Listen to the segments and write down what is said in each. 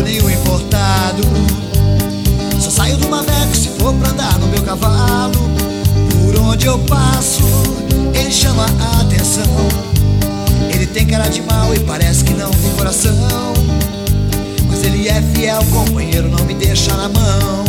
nenhum importado. Só saio do Maveco se for pra andar no meu cavalo. Por onde eu passo, ele chama a atenção. Ele tem cara de mal e parece que não tem coração, mas ele é fiel companheiro, não me deixa na mão.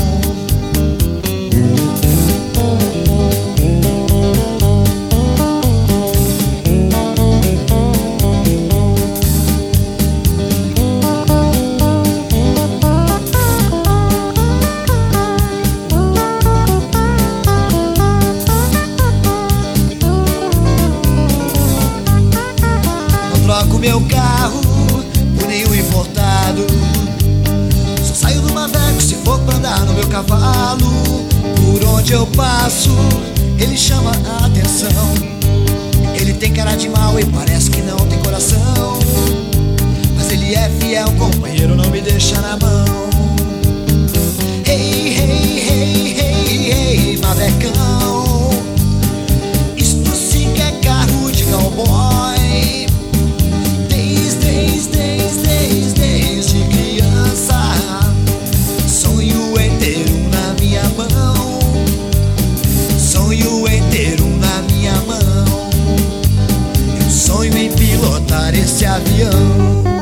Troco meu carro por nenhum importado. Só saio do Maveco se for pra andar no meu cavalo. Por onde eu passo, ele chama a atenção. Ele tem cara de mal e parece que não tem coração, mas ele é fiel companheiro, não me deixa na mão. Hey, hey, hey, hey, hey, Mavecão, isto sim que é carro de cowboy. Desde criança, sonho em ter um na minha mão. Sonho em ter um na minha mão. Eu sonho em pilotar esse avião.